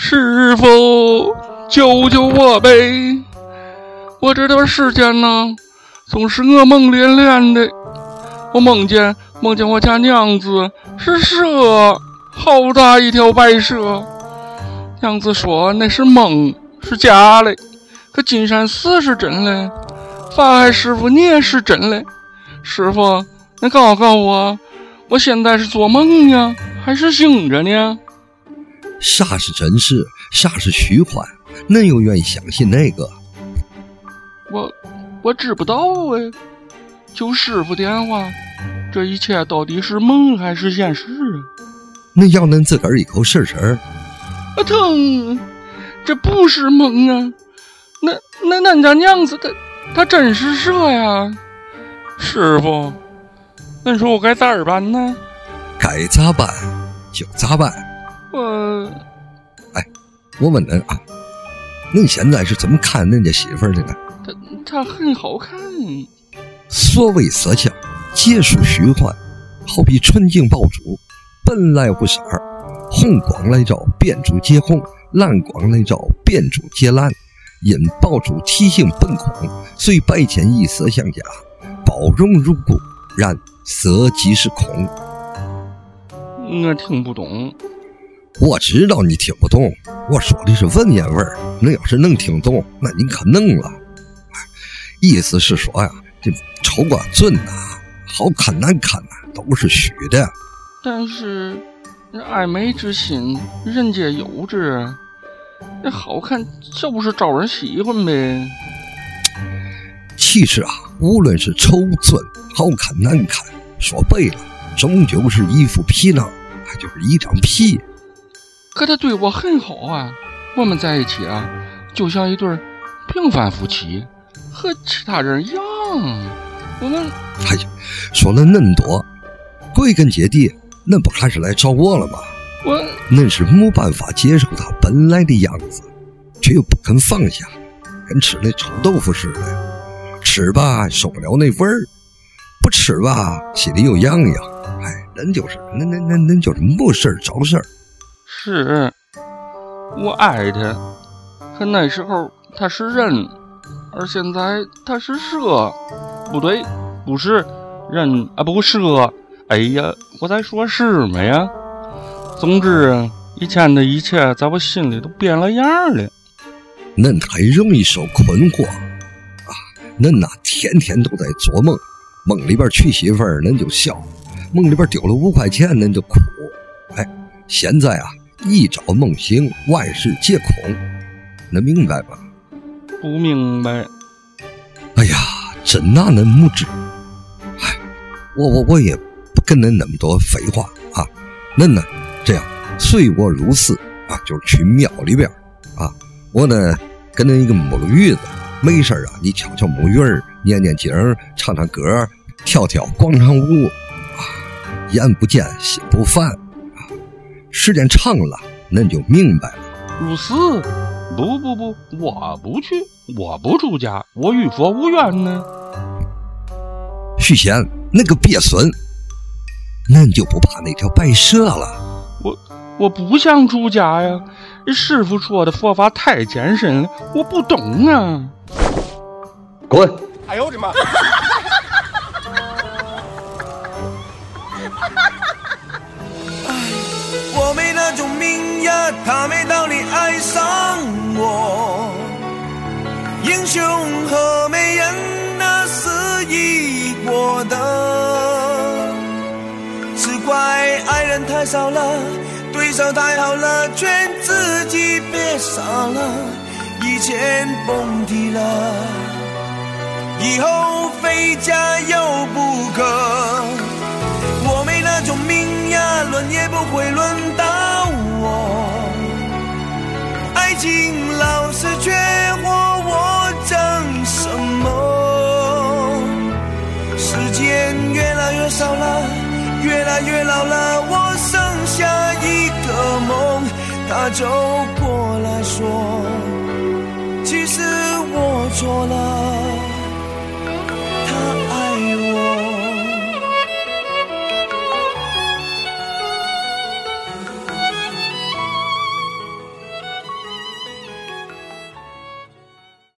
师傅，救救我呗！我这段时间呢，总是噩梦连连的。我梦见我家娘子是蛇，好大一条白蛇。娘子说那是梦，是假的。可金山寺是真的，法海师傅你也是真的。师傅，你告诉我现在是做梦呢，还是醒着呢？ 啥是真事，啥是虚幻？恁又愿意相信那个？ 我知不道哎。求师傅电话，这一切到底是梦还是现实啊？ 那要恁自个儿一口试试？ 疼，这不是梦啊！那恁家娘子她真是蛇呀！师傅，恁说我该咋办呢？ 该咋办就咋办。我问恁啊，恁现在是怎么看恁家媳妇儿的呢？ 她很好看。 所谓色相，皆属虚幻，好比纯净爆珠，本来无色儿，红光来照，变珠皆红；蓝光来照，变珠皆蓝。因爆珠体型本空，虽百千亿色相加，包容如故，然色即是空。 我听不懂。 我知道你听不懂，我说的是文言文，那要是能听懂，那你可能了。意思是说呀，这丑瓜准呐，好看难看呐，都是虚的。 但是爱美之心，人皆有之。那好看就是招人喜欢呗。 其实啊，无论是丑准、好看难看，说白了，终究是一副皮囊，它就是一张皮。 可他对我很好啊，我们在一起啊，就像一对平凡夫妻，和其他人一样。我们说了恁多，归根结底，恁不还是来找我了吗？恁是没办法接受他本来的样子，却又不肯放下，跟吃那臭豆腐似的，吃吧受不了那味儿，不吃吧心里又痒痒。恁就是没事找事儿。 是我爱他，可那时候他是人，而现在他是蛇。不对，不是人啊，不蛇。哎呀，我在说什么呀？总之以前的一切在我心里都变了样了。 恁太容易受困惑啊！恁呐天天都在做梦，梦里边娶媳妇儿恁就笑，梦里边丢了5块钱恁就哭。现在啊一朝梦醒，万事皆空，能明白吧？ 不明白。 哎呀，真拿恁无知。我也不跟恁那么多废话啊。恁呢这样随我入寺啊，就是去庙里边啊。我呢跟恁一个木鱼子，没事啊你敲敲木鱼儿，念念经，唱唱歌，跳跳广场舞啊。眼不见心不烦啊，时间长了恁就明白了。 入寺？不，我不去，我不出家，我与佛无缘呢。 许仙，那个鳖孙，恁就不怕那条白蛇了？ 我不想出家呀，师父说的佛法太艰深了，我不懂啊。 滚！ 哎呦我的妈！ 我没那种命呀，他没道理爱上我。英雄和美人那是一国的，只怪爱人太少了，对手太好了，劝自己别傻了，以前蹦迪了，以后非加油不可。我没那种命呀，轮也不会轮到我。爱情老是缺货，我争什么？时间越来越少了，越来越老了，我剩下一个梦，他走过来说，其实我错了。